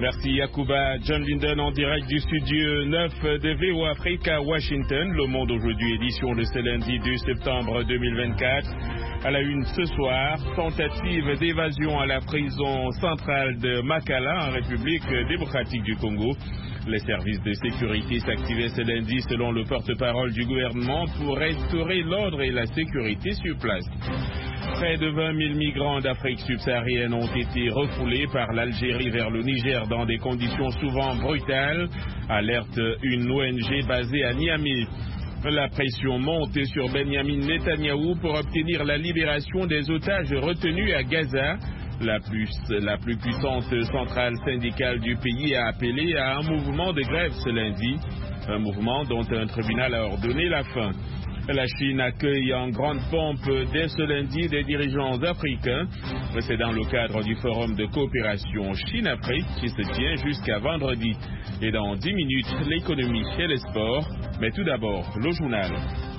Merci Yacouba. John Linden en direct du studio 9 de VO Afrique à Washington. Le Monde aujourd'hui, édition de ce lundi 2 septembre 2024. À la une ce soir, tentative d'évasion à la prison centrale de Makala en République démocratique du Congo. Les services de sécurité s'activaient ce lundi selon le porte-parole du gouvernement pour restaurer l'ordre et la sécurité sur place. Près de 20 000 migrants d'Afrique subsaharienne ont été refoulés par l'Algérie vers le Niger dans des conditions souvent brutales, alerte une ONG basée à Niamey. La pression monte sur Benyamin Netanyahou pour obtenir la libération des otages retenus à Gaza. La plus puissante centrale syndicale du pays a appelé à un mouvement de grève ce lundi, un mouvement dont un tribunal a ordonné la fin. La Chine accueille en grande pompe dès ce lundi des dirigeants africains. C'est dans le cadre du forum de coopération Chine-Afrique qui se tient jusqu'à vendredi. Et dans 10 minutes, l'économie et les sports. Mais tout d'abord, le journal.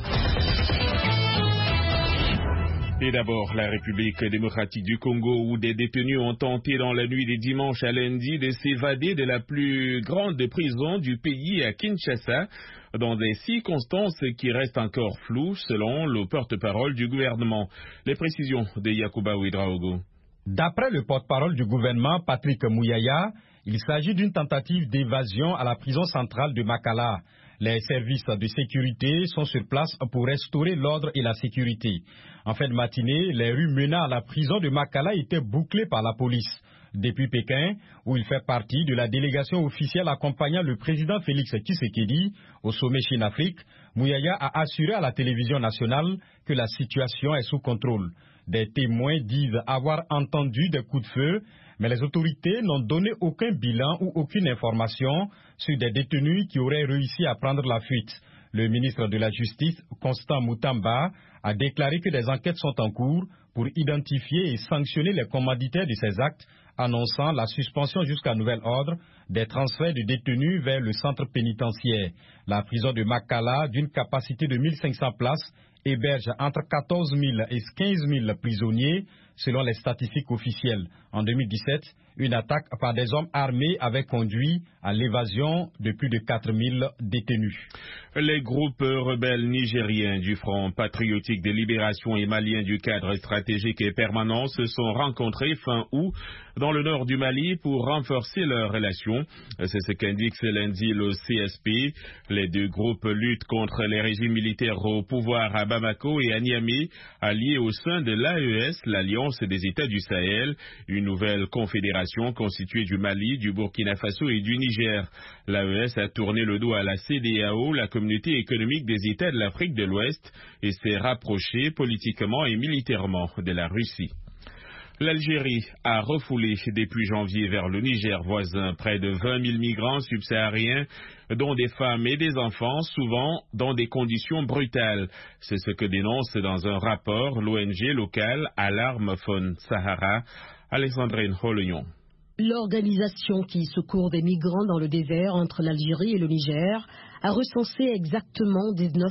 Et d'abord, la République démocratique du Congo, où des détenus ont tenté dans la nuit de dimanche à lundi de s'évader de la plus grande prison du pays à Kinshasa, dans des circonstances qui restent encore floues, selon le porte-parole du gouvernement. Les précisions de Yacouba Ouedraogo. D'après le porte-parole du gouvernement, Patrick Mouyaya, il s'agit d'une tentative d'évasion à la prison centrale de Makala. Les services de sécurité sont sur place pour restaurer l'ordre et la sécurité. En fin de matinée, les rues menant à la prison de Makala étaient bouclées par la police. Depuis Pékin, où il fait partie de la délégation officielle accompagnant le président Félix Tshisekedi au sommet Chine-Afrique, Mouyaya a assuré à la télévision nationale que la situation est sous contrôle. Des témoins disent avoir entendu des coups de feu, mais les autorités n'ont donné aucun bilan ou aucune information sur des détenus qui auraient réussi à prendre la fuite. Le ministre de la Justice, Constant Moutamba, a déclaré que des enquêtes sont en cours pour identifier et sanctionner les commanditaires de ces actes, annonçant la suspension jusqu'à nouvel ordre des transferts de détenus vers le centre pénitentiaire. La prison de Makala, d'une capacité de 1500 places, héberge entre 14 000 et 15 000 prisonniers, selon les statistiques officielles. En 2017, une attaque par des hommes armés avait conduit à l'évasion de plus de 4 000 détenus. Les groupes rebelles nigériens du Front patriotique de libération et malien du cadre stratégique et permanent se sont rencontrés fin août dans le nord du Mali pour renforcer leurs relations. C'est ce qu'indique ce lundi le CSP. Les deux groupes luttent contre les régimes militaires au pouvoir à Bamako et à Niamey, alliés au sein de l'AES, l'Alliance des États du Sahel, une nouvelle confédération constituée du Mali, du Burkina Faso et du Niger. L'AES a tourné le dos à la CEDEAO, la Communauté économique des États de l'Afrique de l'Ouest, et s'est rapprochée politiquement et militairement de la Russie. L'Algérie a refoulé depuis janvier vers le Niger voisin près de 20 000 migrants subsahariens, dont des femmes et des enfants, souvent dans des conditions brutales. C'est ce que dénonce dans un rapport l'ONG locale Alarme Faune Sahara, Alexandrine Hollignon. L'organisation qui secourt des migrants dans le désert entre l'Algérie et le Niger a recensé exactement 19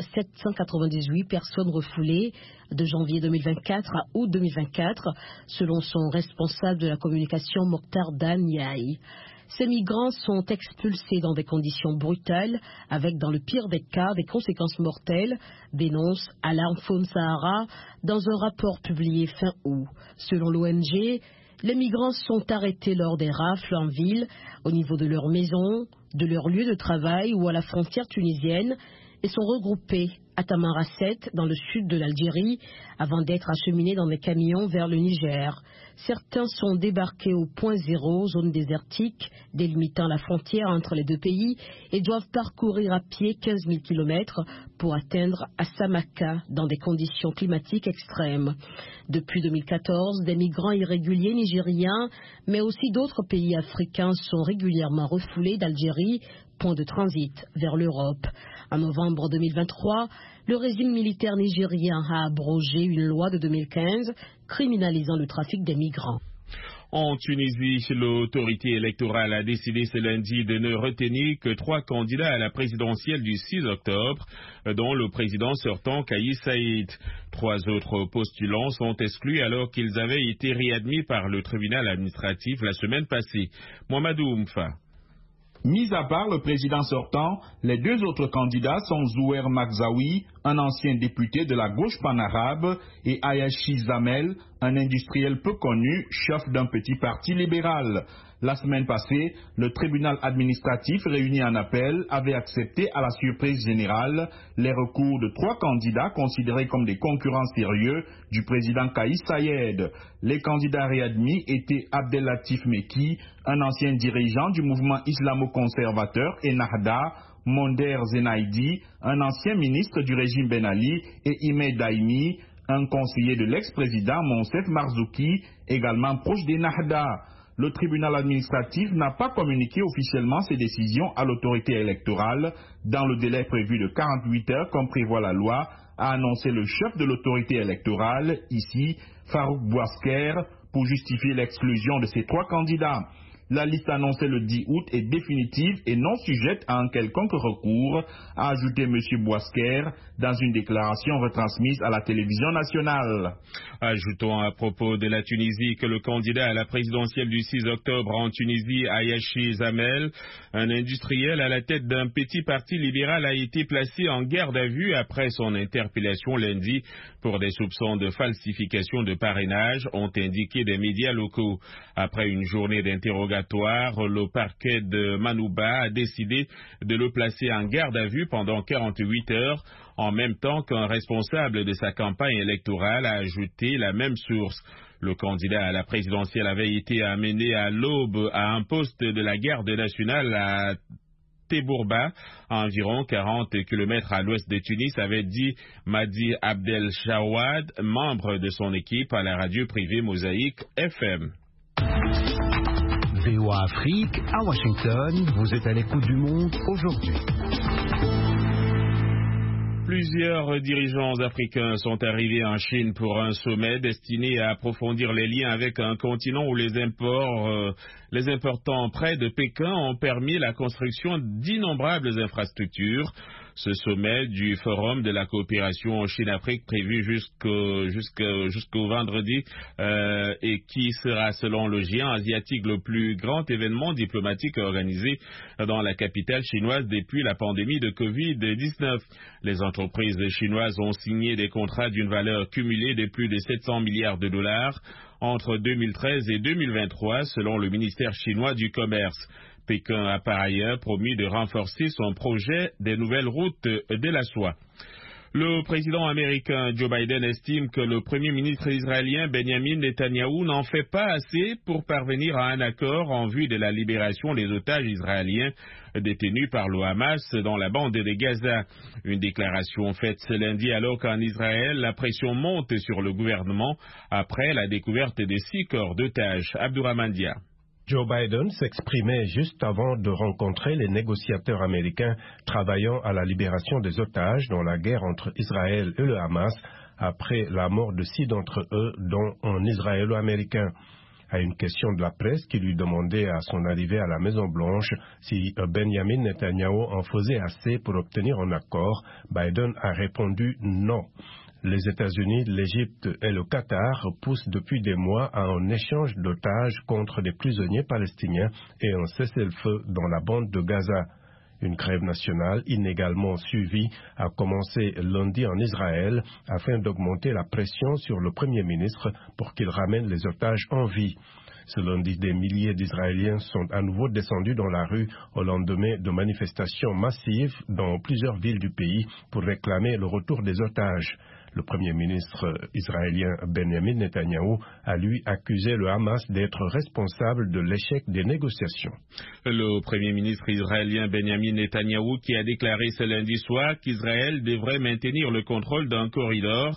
798 personnes refoulées de janvier 2024 à août 2024, selon son responsable de la communication Mokhtar Dan Yahi. Ces migrants sont expulsés dans des conditions brutales, avec dans le pire des cas des conséquences mortelles, dénonce Alarme Faune Sahara dans un rapport publié fin août. Selon l'ONG, les migrants sont arrêtés lors des rafles en ville, au niveau de leur maison, de leur lieu de travail ou à la frontière tunisienne et sont regroupés à Tamarasset, dans le sud de l'Algérie, avant d'être acheminés dans des camions vers le Niger. Certains sont débarqués au point zéro, zone désertique, délimitant la frontière entre les deux pays, et doivent parcourir à pied 15 000 km pour atteindre Assamaka, dans des conditions climatiques extrêmes. Depuis 2014, des migrants irréguliers nigériens, mais aussi d'autres pays africains sont régulièrement refoulés d'Algérie, point de transit vers l'Europe. En novembre 2023, le régime militaire nigérien a abrogé une loi de 2015 criminalisant le trafic des migrants. En Tunisie, l'autorité électorale a décidé ce lundi de ne retenir que 3 candidats à la présidentielle du 6 octobre, dont le président sortant Kais Saïed. 3 autres postulants sont exclus alors qu'ils avaient été réadmis par le tribunal administratif la semaine passée. Mohamedou Oumfa. Mis à part le président sortant, les 2 autres candidats sont Zouer Magzaoui, un ancien député de la gauche panarabe, et Ayashi Zamel, un industriel peu connu, chef d'un petit parti libéral. La semaine passée, le tribunal administratif réuni en appel avait accepté à la surprise générale les recours de 3 candidats considérés comme des concurrents sérieux du président Kais Saïed. Les candidats réadmis étaient Abdelatif Meki, un ancien dirigeant du mouvement islamo-conservateur Ennahda, Monder Zenaidi, un ancien ministre du régime Ben Ali, et Ime Daimi, un conseiller de l'ex-président Monsef Marzouki, également proche d'Ennahda. Le tribunal administratif n'a pas communiqué officiellement ses décisions à l'autorité électorale dans le délai prévu de 48 heures comme prévoit la loi, a annoncé le chef de l'autorité électorale, ici Farouk Bouasker, pour justifier l'exclusion de ces 3 candidats. La liste annoncée le 10 août est définitive et non sujette à un quelconque recours, a ajouté M. Bouasker dans une déclaration retransmise à la télévision nationale. Ajoutons à propos de la Tunisie que le candidat à la présidentielle du 6 octobre en Tunisie, Ayashi Zamel, un industriel à la tête d'un petit parti libéral, a été placé en garde à vue après son interpellation lundi pour des soupçons de falsification de parrainage, ont indiqué des médias locaux. Après une journée d'interrogatoire, le parquet de Manouba a décidé de le placer en garde à vue pendant 48 heures, en même temps qu'un responsable de sa campagne électorale a ajouté la même source. Le candidat à la présidentielle avait été amené à l'aube à un poste de la garde nationale à Tebourba, à environ 40 km à l'ouest de Tunis, avait dit Madi Abdel Chawad, membre de son équipe à la radio privée Mosaïque FM. VOA Afrique, à Washington, vous êtes à l'écoute du monde aujourd'hui. Plusieurs dirigeants africains sont arrivés en Chine pour un sommet destiné à approfondir les liens avec un continent où les importants prêts de Pékin ont permis la construction d'innombrables infrastructures. Ce sommet du Forum de la coopération Chine-Afrique prévu jusqu'au vendredi et qui sera, selon le géant asiatique, le plus grand événement diplomatique organisé dans la capitale chinoise depuis la pandémie de Covid-19. Les entreprises chinoises ont signé des contrats d'une valeur cumulée de plus de 700 milliards de dollars entre 2013 et 2023, selon le ministère chinois du Commerce. Pékin a par ailleurs promis de renforcer son projet des nouvelles routes de la soie. Le président américain Joe Biden estime que le premier ministre israélien Benjamin Netanyahou n'en fait pas assez pour parvenir à un accord en vue de la libération des otages israéliens détenus par le Hamas dans la bande de Gaza. Une déclaration faite ce lundi alors qu'en Israël, la pression monte sur le gouvernement après la découverte de 6 corps d'otages. Abdourahmane Dia. Joe Biden s'exprimait juste avant de rencontrer les négociateurs américains travaillant à la libération des otages dans la guerre entre Israël et le Hamas après la mort de 6 d'entre eux, dont un Israélo-américain. À une question de la presse qui lui demandait à son arrivée à la Maison-Blanche si Benjamin Netanyahou en faisait assez pour obtenir un accord, Biden a répondu non. Les États-Unis, l'Égypte et le Qatar poussent depuis des mois à un échange d'otages contre des prisonniers palestiniens et un cessez-le-feu dans la bande de Gaza. Une grève nationale inégalement suivie a commencé lundi en Israël afin d'augmenter la pression sur le Premier ministre pour qu'il ramène les otages en vie. Ce lundi, des milliers d'Israéliens sont à nouveau descendus dans la rue au lendemain de manifestations massives dans plusieurs villes du pays pour réclamer le retour des otages. Le Premier ministre israélien Benjamin Netanyahou a lui accusé le Hamas d'être responsable de l'échec des négociations. Le Premier ministre israélien Benjamin Netanyahou qui a déclaré ce lundi soir qu'Israël devrait maintenir le contrôle d'un corridor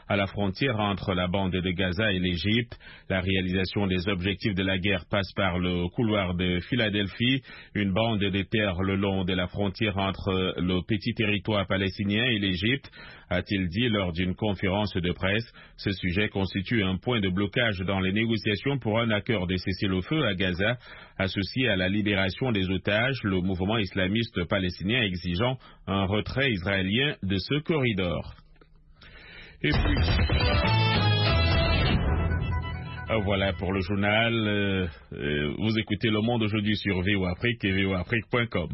à la frontière entre la bande de Gaza et l'Égypte. La réalisation des objectifs de la guerre passe par le couloir de Philadelphie, une bande de terre le long de la frontière entre le petit territoire palestinien et l'Égypte, a-t-il dit lors d'une conférence de presse. Ce sujet constitue un point de blocage dans les négociations pour un accord de cessez-le-feu à Gaza, associé à la libération des otages, le mouvement islamiste palestinien exigeant un retrait israélien de ce corridor. Et puis, voilà pour le journal. Vous écoutez Le Monde aujourd'hui sur VOA Afrique et voaafrique.com.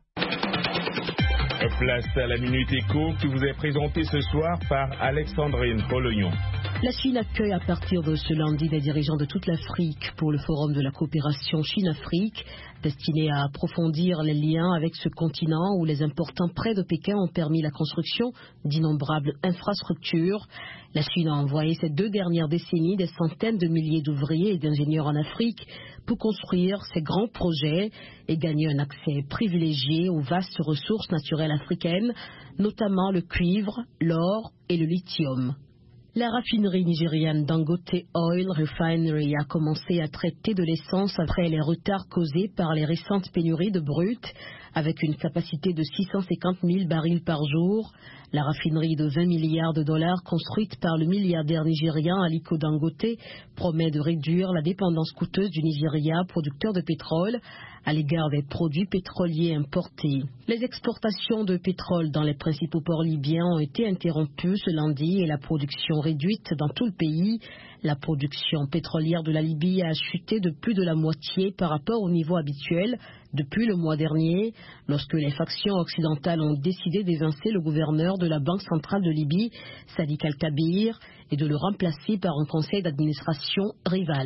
Place à la Minute Éco qui vous est présentée ce soir par Alexandrine Polognon. La Chine accueille à partir de ce lundi des dirigeants de toute l'Afrique pour le forum de la coopération Chine-Afrique, destiné à approfondir les liens avec ce continent où les importants prêts de Pékin ont permis la construction d'innombrables infrastructures. La Chine a envoyé ces 2 dernières décennies des centaines de milliers d'ouvriers et d'ingénieurs en Afrique pour construire ces grands projets et gagner un accès privilégié aux vastes ressources naturelles africaines, notamment le cuivre, l'or et le lithium. La raffinerie nigériane Dangote Oil Refinery a commencé à traiter de l'essence après les retards causés par les récentes pénuries de brut, avec une capacité de 650 000 barils par jour. La raffinerie de 20 milliards de dollars construite par le milliardaire nigérian Aliko Dangote promet de réduire la dépendance coûteuse du Nigeria, producteur de pétrole, à l'égard des produits pétroliers importés. Les exportations de pétrole dans les principaux ports libyens ont été interrompues ce lundi et la production réduite dans tout le pays. La production pétrolière de la Libye a chuté de plus de la moitié par rapport au niveau habituel depuis le mois dernier, lorsque les factions occidentales ont décidé d'évincer le gouverneur de la Banque centrale de Libye, Sadiq Al-Kabir, et de le remplacer par un conseil d'administration rival.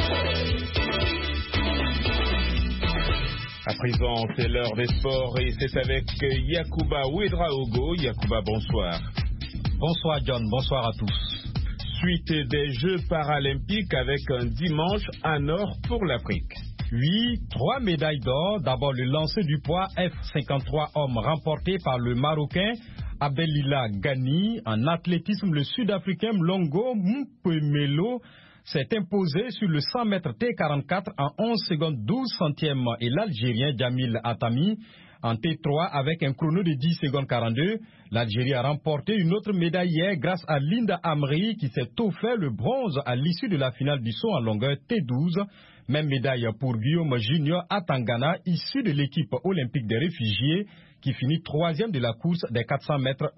À présent, c'est l'heure des sports et c'est avec Yacouba Ouedraogo. Yacouba, bonsoir. Bonsoir John, bonsoir à tous. Suite des Jeux paralympiques avec un dimanche en or pour l'Afrique. Oui, 3 médailles d'or. D'abord le lancer du poids F53 hommes remporté par le Marocain Abdelila Ghani. En athlétisme, le Sud-Africain Mlongo Mpemelo s'est imposé sur le 100 mètres T44 en 11 secondes 12 centièmes et l'Algérien Jamil Atami en T3 avec un chrono de 10 secondes 42. L'Algérie a remporté une autre médaille hier grâce à Linda Amri qui s'est offert le bronze à l'issue de la finale du saut en longueur T12. Même médaille pour Guillaume Junior Atangana, issu de l'équipe olympique des réfugiés qui finit 3e de la course des 400 mètres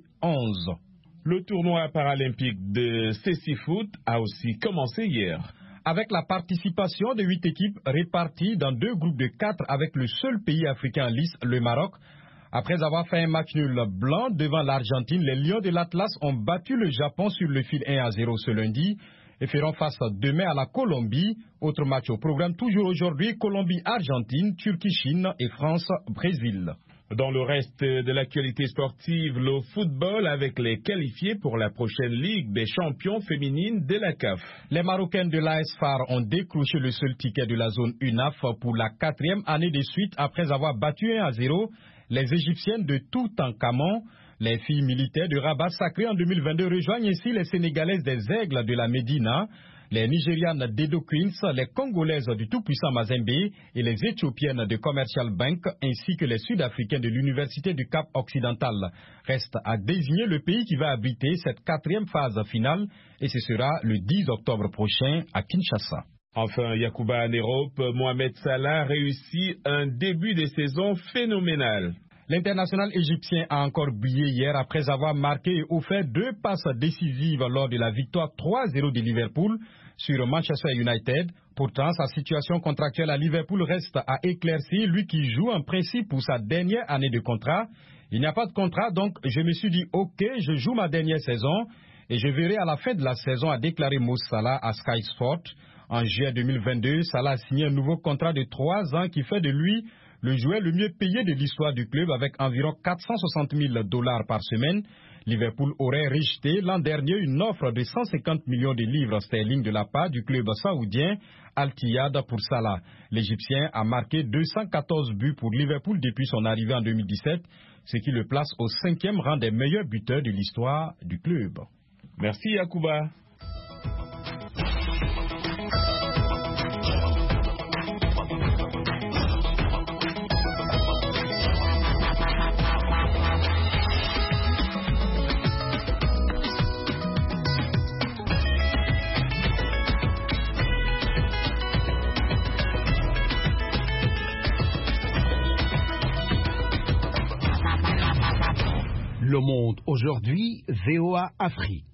T11. Le tournoi paralympique de Cécifoot a aussi commencé hier. Avec la participation de 8 équipes réparties dans 2 groupes de 4 avec le seul pays africain en lice, le Maroc. Après avoir fait un match nul blanc devant l'Argentine, les Lions de l'Atlas ont battu le Japon sur le fil 1-0 ce lundi et feront face demain à la Colombie. Autre match au programme toujours aujourd'hui, Colombie-Argentine, Turquie-Chine et France-Brésil. Dans le reste de l'actualité sportive, le football avec les qualifiés pour la prochaine Ligue des champions féminines de la CAF. Les Marocaines de l'AS FAR ont décroché le seul ticket de la zone UNAF pour la 4e année de suite après avoir battu 1-0 les Égyptiennes de Toutankhamon. Les filles militaires de Rabat sacrées en 2022 rejoignent ainsi les Sénégalaises des Aigles de la Médina, les Nigérianes d'Edo Queens, les Congolaises du tout-puissant Mazembe et les Éthiopiennes de Commercial Bank, ainsi que les Sud-Africains de l'Université du Cap Occidental. Reste à désigner le pays qui va abriter cette 4e phase finale et ce sera le 10 octobre prochain à Kinshasa. Enfin, Yacouba en Europe, Mohamed Salah réussit un début de saison phénoménal. L'international égyptien a encore brillé hier après avoir marqué et offert 2 passes décisives lors de la victoire 3-0 de Liverpool sur Manchester United. Pourtant, sa situation contractuelle à Liverpool reste à éclaircir, lui qui joue en principe pour sa dernière année de contrat. Il n'y a pas de contrat, donc je me suis dit ok, je joue ma dernière saison et je verrai à la fin de la saison, a déclaré Mo Salah à Sky Sport. En juillet 2022, Salah a signé un nouveau contrat de 3 ans qui fait de lui le joueur le mieux payé de l'histoire du club avec environ 460 000 $ par semaine. Liverpool aurait rejeté l'an dernier une offre de 150 millions de livres sterling de la part du club saoudien Al-Ittihad pour Salah. L'Égyptien a marqué 214 buts pour Liverpool depuis son arrivée en 2017, ce qui le place au 5e rang des meilleurs buteurs de l'histoire du club. Merci Yacouba. Le Monde aujourd'hui, VOA Afrique.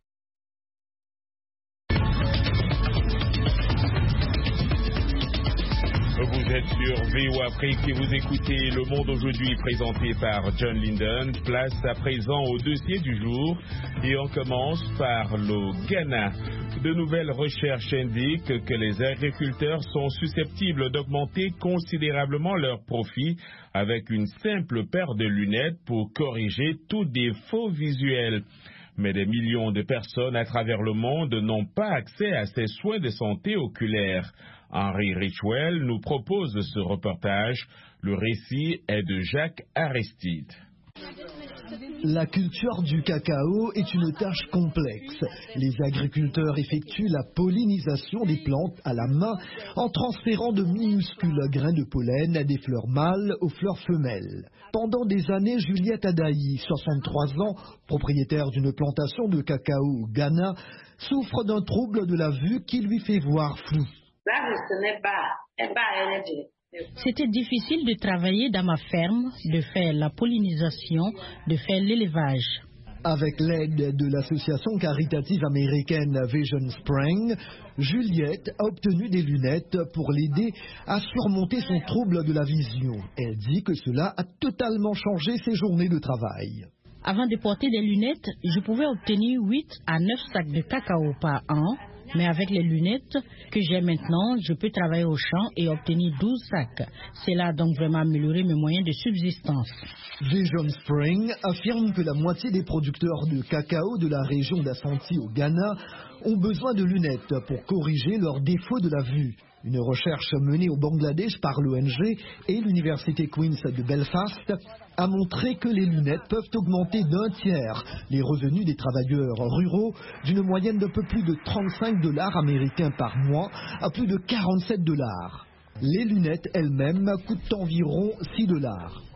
Vous êtes sur VOA Afrique et vous écoutez Le Monde aujourd'hui présenté par John Linden. Place à présent au dossier du jour et on commence par le Ghana. De nouvelles recherches indiquent que les agriculteurs sont susceptibles d'augmenter considérablement leurs profits avec une simple paire de lunettes pour corriger tout défaut visuel. Mais des millions de personnes à travers le monde n'ont pas accès à ces soins de santé oculaire. Henry Richwell nous propose ce reportage. Le récit est de Jacques Aristide. La culture du cacao est une tâche complexe. Les agriculteurs effectuent la pollinisation des plantes à la main en transférant de minuscules grains de pollen des fleurs mâles aux fleurs femelles. Pendant des années, Juliette Adaï, 63 ans, propriétaire d'une plantation de cacao au Ghana, souffre d'un trouble de la vue qui lui fait voir flou. C'était difficile de travailler dans ma ferme, de faire la pollinisation, de faire l'élevage. Avec l'aide de l'association caritative américaine Vision Spring, Juliette a obtenu des lunettes pour l'aider à surmonter son trouble de la vision. Elle dit que cela a totalement changé ses journées de travail. Avant de porter des lunettes, je pouvais obtenir 8 à 9 sacs de cacao par an. Mais avec les lunettes que j'ai maintenant, je peux travailler au champ et obtenir 12 sacs. Cela a donc vraiment amélioré mes moyens de subsistance. Vision Spring affirme que la moitié des producteurs de cacao de la région d'Ashanti au Ghana ont besoin de lunettes pour corriger leurs défauts de la vue. Une recherche menée au Bangladesh par l'ONG et l'université Queen's de Belfast a montré que les lunettes peuvent augmenter d'un tiers les revenus des travailleurs ruraux d'une moyenne d'un peu plus de 35 $ américains par mois à plus de 47 $. Les lunettes elles-mêmes coûtent environ 6 $.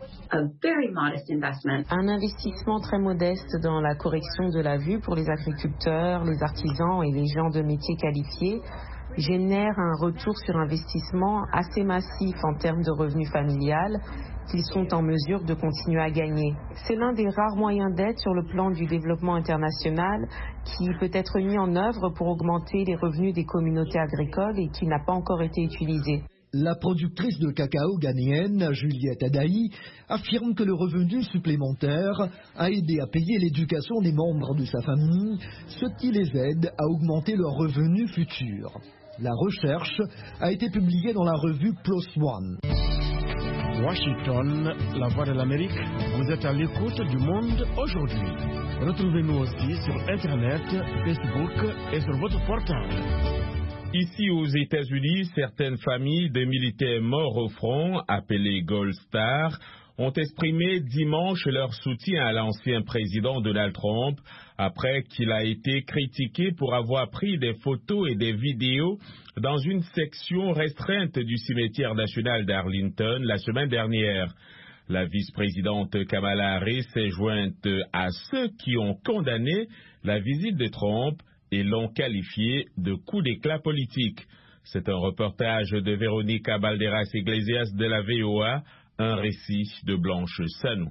Un investissement très modeste dans la correction de la vue pour les agriculteurs, les artisans et les gens de métiers qualifiés génère un retour sur investissement assez massif en termes de revenus familial qu'ils sont en mesure de continuer à gagner. C'est l'un des rares moyens d'aide sur le plan du développement international qui peut être mis en œuvre pour augmenter les revenus des communautés agricoles et qui n'a pas encore été utilisé. La productrice de cacao ghanéenne, Juliette Adaï, affirme que le revenu supplémentaire a aidé à payer l'éducation des membres de sa famille, ce qui les aide à augmenter leurs revenus futurs. La recherche a été publiée dans la revue PLOS ONE. Washington, la voix de l'Amérique, vous êtes à l'écoute du Monde aujourd'hui. Retrouvez-nous aussi sur Internet, Facebook et sur votre portable. Ici aux États-Unis, certaines familles de militaires morts au front, appelés Gold Star, ont exprimé dimanche leur soutien à l'ancien président Donald Trump après qu'il a été critiqué pour avoir pris des photos et des vidéos dans une section restreinte du cimetière national d'Arlington la semaine dernière. La vice-présidente Kamala Harris s'est jointe à ceux qui ont condamné la visite de Trump et l'ont qualifié de coup d'éclat politique. C'est un reportage de Véronica Balderas Iglesias de la VOA, un récit de Blanche Sanou.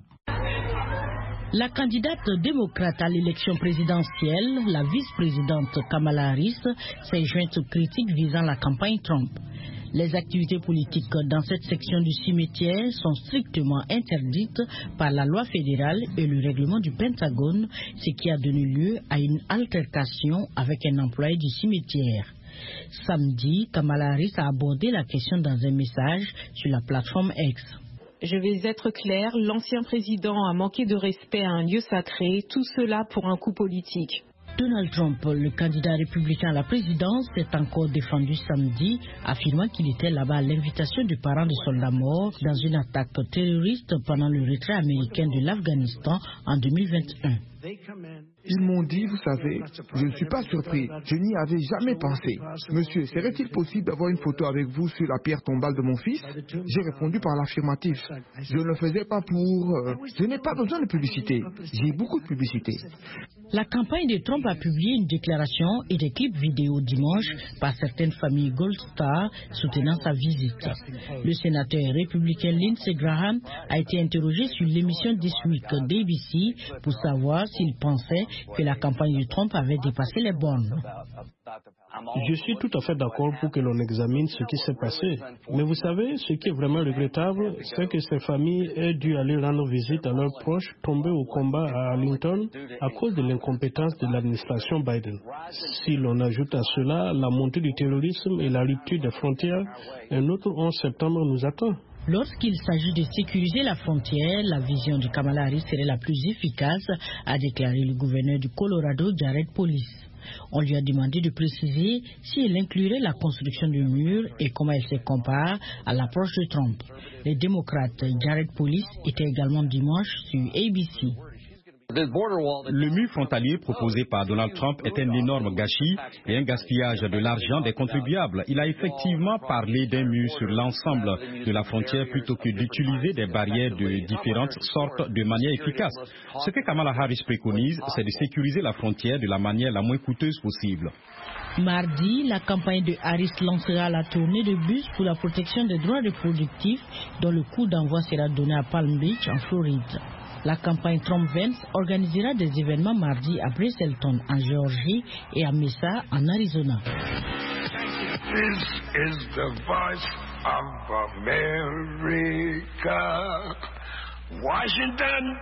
La candidate démocrate à l'élection présidentielle, la vice-présidente Kamala Harris, s'est jointe aux critiques visant la campagne Trump. Les activités politiques dans cette section du cimetière sont strictement interdites par la loi fédérale et le règlement du Pentagone, ce qui a donné lieu à une altercation avec un employé du cimetière. Samedi, Kamala Harris a abordé la question dans un message sur la plateforme X. Je vais être clair, l'ancien président a manqué de respect à un lieu sacré, tout cela pour un coup politique. Donald Trump, le candidat républicain à la présidence, s'est encore défendu samedi, affirmant qu'il était là-bas à l'invitation de parents de soldats morts dans une attaque terroriste pendant le retrait américain de l'Afghanistan en 2021. Ils m'ont dit, vous savez, je ne suis pas surpris, je n'y avais jamais pensé. Monsieur, serait-il possible d'avoir une photo avec vous sur la pierre tombale de mon fils? J'ai répondu par l'affirmatif. Je ne le faisais pas je n'ai pas besoin de publicité. J'ai beaucoup de publicité. La campagne de Trump a publié une déclaration et des clips vidéo dimanche par certaines familles Gold Star soutenant sa visite. Le sénateur républicain Lindsey Graham a été interrogé sur l'émission This Week d'ABC pour savoir s'il pensait que la campagne de Trump avait dépassé les bornes. Je suis tout à fait d'accord pour que l'on examine ce qui s'est passé. Mais vous savez, ce qui est vraiment regrettable, c'est que ces familles aient dû aller rendre visite à leurs proches tombés au combat à Arlington à cause de l'incompétence de l'administration Biden. Si l'on ajoute à cela la montée du terrorisme et la rupture des frontières, un autre 11 septembre nous attend. Lorsqu'il s'agit de sécuriser la frontière, la vision de Kamala Harris serait la plus efficace, a déclaré le gouverneur du Colorado, Jared Polis. On lui a demandé de préciser si elle inclurait la construction du mur et comment elle se compare à l'approche de Trump. Le démocrate Jared Polis était également dimanche sur ABC. Le mur frontalier proposé par Donald Trump est un énorme gâchis et un gaspillage de l'argent des contribuables. Il a effectivement parlé d'un mur sur l'ensemble de la frontière plutôt que d'utiliser des barrières de différentes sortes de manière efficace. Ce que Kamala Harris préconise, c'est de sécuriser la frontière de la manière la moins coûteuse possible. Mardi, la campagne de Harris lancera la tournée de bus pour la protection des droits reproductifs dont le coup d'envoi sera donné à Palm Beach en Floride. La campagne Trump-Vance organisera des événements mardi à Brazelton en Géorgie et à Mesa en Arizona. This is the voice of America. Washington,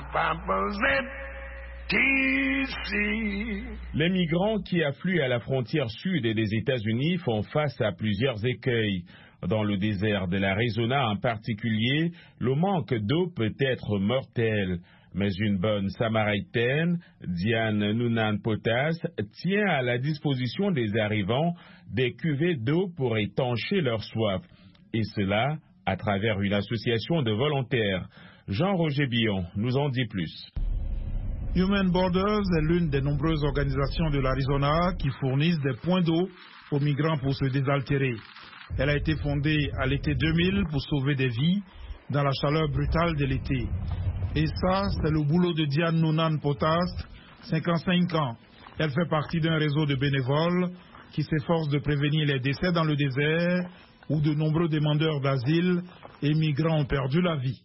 DC. Les migrants qui affluent à la frontière sud des États-Unis font face à plusieurs écueils. Dans le désert de l'Arizona en particulier, le manque d'eau peut être mortel. Mais une bonne samaritaine, Diane Noonan-Potas, tient à la disposition des arrivants des cuvées d'eau pour étancher leur soif. Et cela à travers une association de volontaires. Jean-Roger Billon nous en dit plus. Human Borders est l'une des nombreuses organisations de l'Arizona qui fournissent des points d'eau aux migrants pour se désaltérer. Elle a été fondée à l'été 2000 pour sauver des vies dans la chaleur brutale de l'été. Et ça, c'est le boulot de Diane Noonan-Potas, 55 ans. Elle fait partie d'un réseau de bénévoles qui s'efforce de prévenir les décès dans le désert où de nombreux demandeurs d'asile et migrants ont perdu la vie.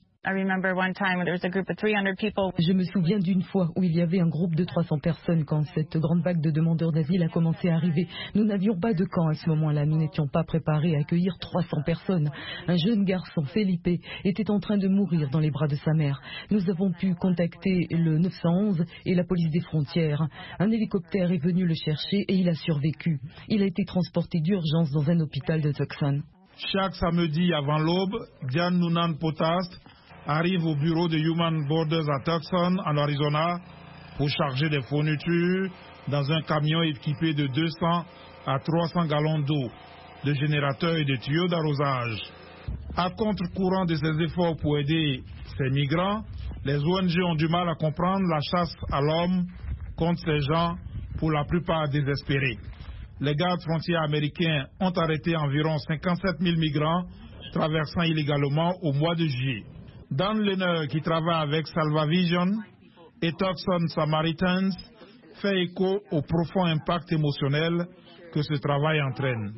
Je me souviens d'une fois où il y avait un groupe de 300 personnes quand cette grande vague de demandeurs d'asile a commencé à arriver. Nous n'avions pas de camp à ce moment-là. Nous n'étions pas préparés à accueillir 300 personnes. Un jeune garçon, Felipe, était en train de mourir dans les bras de sa mère. Nous avons pu contacter le 911 et la police des frontières. Un hélicoptère est venu le chercher et il a survécu. Il a été transporté d'urgence dans un hôpital de Tucson. Chaque samedi avant l'aube, Diane Noonan-Potas arrive au bureau de Human Borders à Tucson, en Arizona, pour charger des fournitures dans un camion équipé de 200 à 300 gallons d'eau, de générateurs et de tuyaux d'arrosage. À contre-courant de ces efforts pour aider ces migrants, les ONG ont du mal à comprendre la chasse à l'homme contre ces gens, pour la plupart désespérés. Les gardes frontières américains ont arrêté environ 57 000 migrants traversant illégalement au mois de juillet. Dan Lehner, qui travaille avec Salvavision et Tucson Samaritans, fait écho au profond impact émotionnel que ce travail entraîne.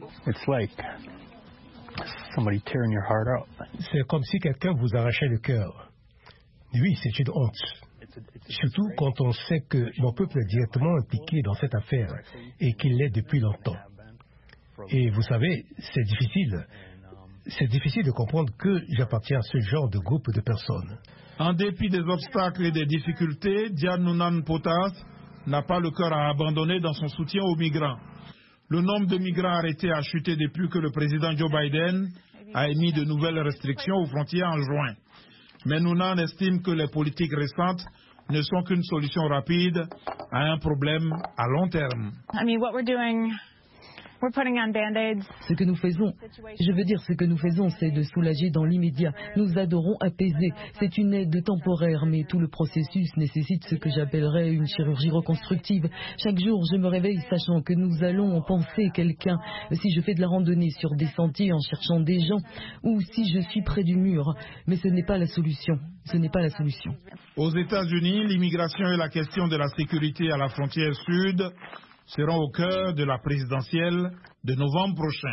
C'est comme si quelqu'un vous arrachait le cœur. Oui, c'est une honte. Surtout quand on sait que mon peuple est directement impliqué dans cette affaire et qu'il l'est depuis longtemps. Et vous savez, c'est difficile. C'est difficile de comprendre que j'appartiens à ce genre de groupe de personnes. En dépit des obstacles et des difficultés, Diane Noonan-Potas n'a pas le cœur à abandonner dans son soutien aux migrants. Le nombre de migrants arrêtés a chuté depuis que le président Joe Biden a émis de nouvelles restrictions aux frontières en juin. Mais Noonan estime que les politiques récentes ne sont qu'une solution rapide à un problème à long terme. Ce que nous faisons, c'est de soulager dans l'immédiat. Nous adorons apaiser. C'est une aide temporaire, mais tout le processus nécessite ce que j'appellerais une chirurgie reconstructive. Chaque jour, je me réveille sachant que nous allons panser quelqu'un. Si je fais de la randonnée sur des sentiers en cherchant des gens, ou si je suis près du mur. Mais ce n'est pas la solution. Aux États-Unis, l'immigration et la question de la sécurité à la frontière sud seront au cœur de la présidentielle de novembre prochain.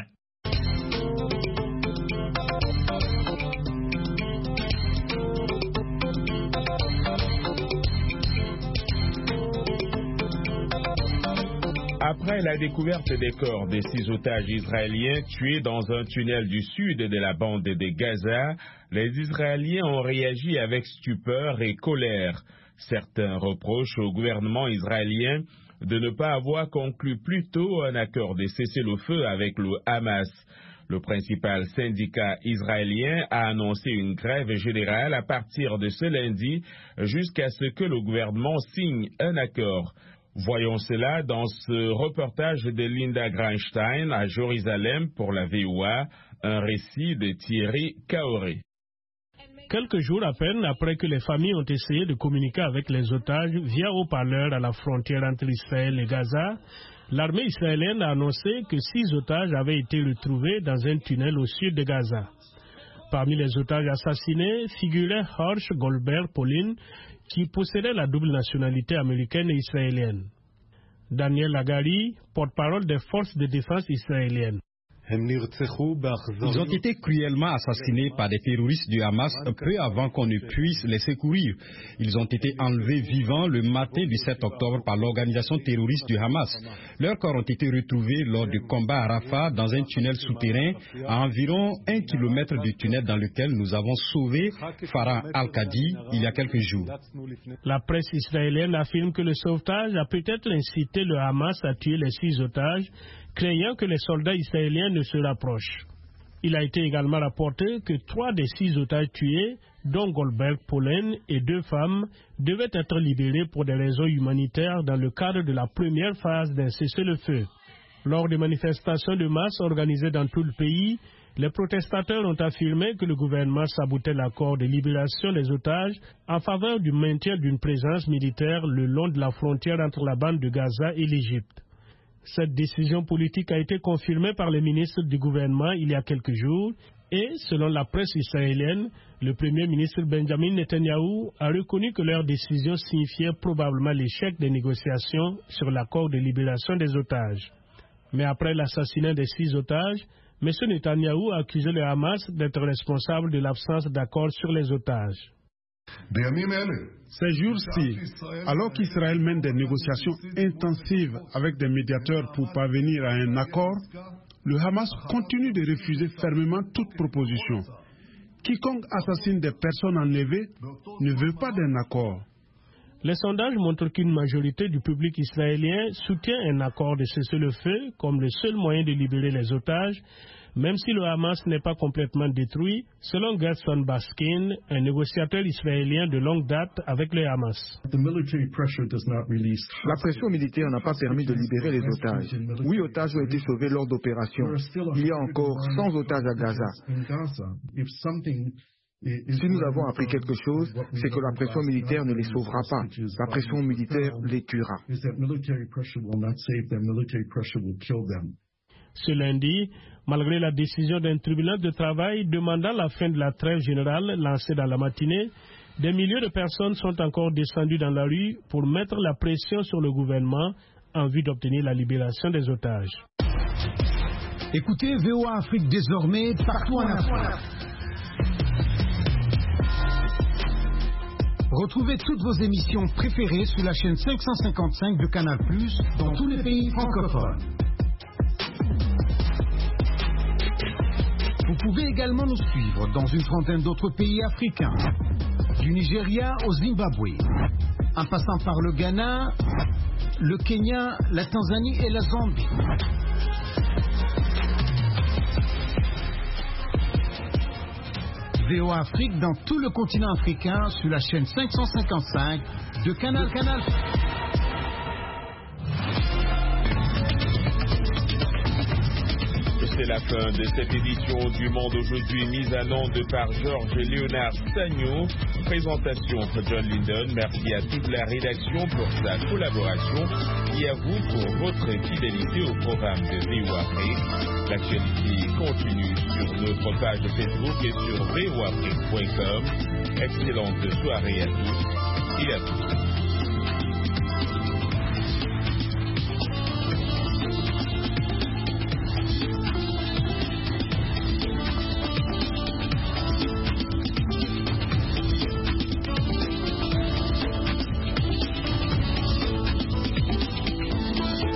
Après la découverte des corps des 6 otages israéliens tués dans un tunnel du sud de la bande de Gaza, les Israéliens ont réagi avec stupeur et colère. Certains reprochent au gouvernement israélien de ne pas avoir conclu plus tôt un accord de cessez-le-feu avec le Hamas. Le principal syndicat israélien a annoncé une grève générale à partir de ce lundi jusqu'à ce que le gouvernement signe un accord. Voyons cela dans ce reportage de Linda Greinstein à Jérusalem pour la VOA, un récit de Thierry Kaoré. Quelques jours à peine après que les familles ont essayé de communiquer avec les otages via haut-parleurs à la frontière entre Israël et Gaza, l'armée israélienne a annoncé que 6 otages avaient été retrouvés dans un tunnel au sud de Gaza. Parmi les otages assassinés figurait Horst Goldberg Polin, qui possédait la double nationalité américaine et israélienne. Daniel Hagari, porte-parole des forces de défense israéliennes. Ils ont été cruellement assassinés par des terroristes du Hamas peu avant qu'on ne puisse les secourir. Ils ont été enlevés vivants le matin du 7 octobre par l'organisation terroriste du Hamas. Leurs corps ont été retrouvés lors du combat à Rafah dans un tunnel souterrain à environ 1 kilomètre du tunnel dans lequel nous avons sauvé Farah Al-Qadi il y a quelques jours. La presse israélienne affirme que le sauvetage a peut-être incité le Hamas à tuer les 6 otages, craignant que les soldats israéliens ne se rapprochent. Il a été également rapporté que 3 des 6 otages tués, dont Goldberg Polin et 2 femmes, devaient être libérés pour des raisons humanitaires dans le cadre de la première phase d'un cessez-le-feu. Lors des manifestations de masse organisées dans tout le pays, les protestateurs ont affirmé que le gouvernement sabotait l'accord de libération des otages en faveur du maintien d'une présence militaire le long de la frontière entre la bande de Gaza et l'Égypte. Cette décision politique a été confirmée par les ministres du gouvernement il y a quelques jours et, selon la presse israélienne, le premier ministre Benjamin Netanyahou a reconnu que leur décision signifiait probablement l'échec des négociations sur l'accord de libération des otages. Mais après l'assassinat des 6 otages, M. Netanyahou a accusé le Hamas d'être responsable de l'absence d'accord sur les otages. Ces jours-ci, alors qu'Israël mène des négociations intensives avec des médiateurs pour parvenir à un accord, le Hamas continue de refuser fermement toute proposition. Quiconque assassine des personnes enlevées ne veut pas d'un accord. Les sondages montrent qu'une majorité du public israélien soutient un accord de cessez-le-feu comme le seul moyen de libérer les otages, même si le Hamas n'est pas complètement détruit, selon Gerson Baskin, un négociateur israélien de longue date avec le Hamas. La pression militaire n'a pas permis de libérer les otages. 8 otages ont été sauvés lors d'opérations. Il y a encore 100 otages à Gaza. Si nous avons appris quelque chose, c'est que la pression militaire ne les sauvera pas. La pression militaire les tuera. Ce lundi, malgré la décision d'un tribunal de travail demandant la fin de la trêve générale lancée dans la matinée, des milliers de personnes sont encore descendues dans la rue pour mettre la pression sur le gouvernement en vue d'obtenir la libération des otages. Écoutez VOA Afrique désormais partout en Afrique. Retrouvez toutes vos émissions préférées sur la chaîne 555 de Canal+, dans tous les pays francophones. Vous pouvez également nous suivre dans une trentaine d'autres pays africains, du Nigeria au Zimbabwe, en passant par le Ghana, le Kenya, la Tanzanie et la Zambie. VOA Afrique dans tout le continent africain sur la chaîne 555 de Canal+. la fin de cette édition du Monde aujourd'hui, mise à l'onde par Georges et Léonard Sagno. Présentation John Linden. Merci à toute la rédaction pour sa collaboration et à vous pour votre fidélité au programme de VOA Afrique. L'actualité continue sur notre page Facebook et sur voafrique.com. Excellente soirée à tous et à toutes.